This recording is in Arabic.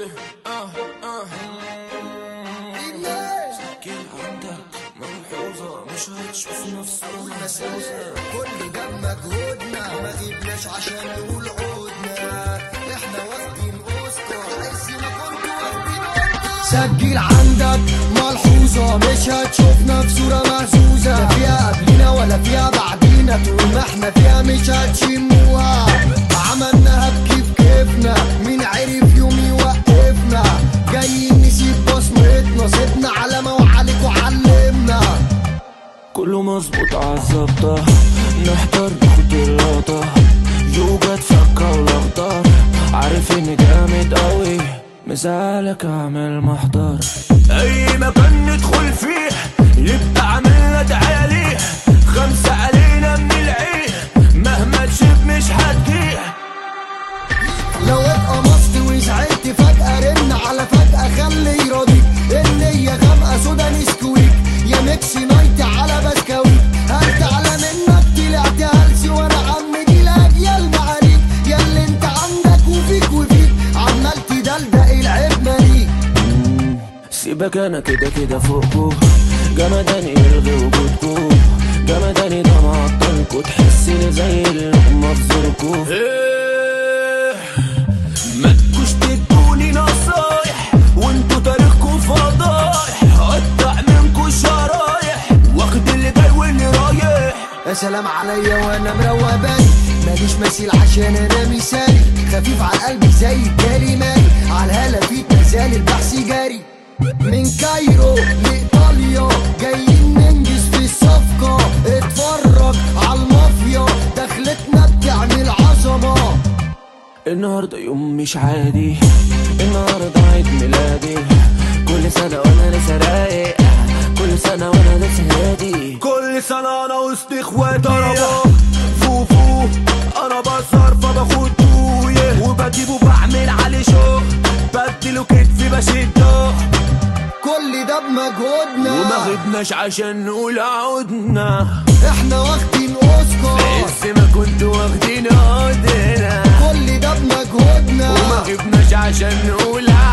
سجل عندك ملحوظة مش هتشوف نفسك كل ده بمجهودنا ما غيبناش عشان نقول عودنا. احنا واخدين اوسكار عز ما كنتوا واخدين اوسكار. سجل عندك ملحوظة مش هتشوفنا في صورة مهزوزة، لا فيها قبلنا ولا فيها بعدينا، طول ما احنا فيها مش هتشموها. عملناها بكيف كيفنا، مين عرف يوم يوقفنا، جايين نسيب بصمتنا، سيبنا علامة وعليك وعلمنا. كله مظبوط عالظبطة، نحضر ناخد اللقطة، يوجد فكة ولخطر، عارف اني جامد قوي، مثالك اعمل محضر. اي مكان ندخل فيه يبقى عاملنا تعالي، 5 علينا من العين، مهما تشوف مش هتجيه. لو اتقمصت وزعلت فجأة رن على فجأة خلي يراضيك، النية غامقة سودا نسكويك، يا ميكس نايت على بسكويك، هل تعلى منك طلعت هلسي وانا عم دي الاجيال معاريك، يا اللي انت عندك وفيك وفيك عمال تدلدق العيب ماليك. سيبك انا كده كده فوقكو، جمداني يلغي وجودكو، جمداني ده معطلكو، تحسني زي اللقمة في زوركو. ما تكوش تدوني نصايح وانتو تاريخكو فضايح، قطع منكو شرايح، واخد اللي جاي واللي رايح. يا سلام عليا وانا مروق بالي، ماليش مثيل عشان انا مثالي، خفيف على قلبي زي الجاري مالي، على الهلا فيك مازال البحث جاري. من كايرو لايطاليا جايين ننجز في الصفقة، اتفرج على المافيا دخلتنا بتعمل عظمة. النهاردة يوم مش عادي، النهاردة عيد ميلادي، كل سنة وانا لسه رايق، كل سنة وانا لسه هادي، كل سنة انا وسط اخواتي ضربة فوفو، انا بسهر فباخد تويه، وبجيبه بعمل عليه شو، بديله كتفي بشده. كل ده بمجهودنا وما غبناش عشان نقول عودنا، احنا واخدين اوسكار عز ما كنتوا واخدين عودنا. كل ده بمجهودنا وما غبناش عشان نقول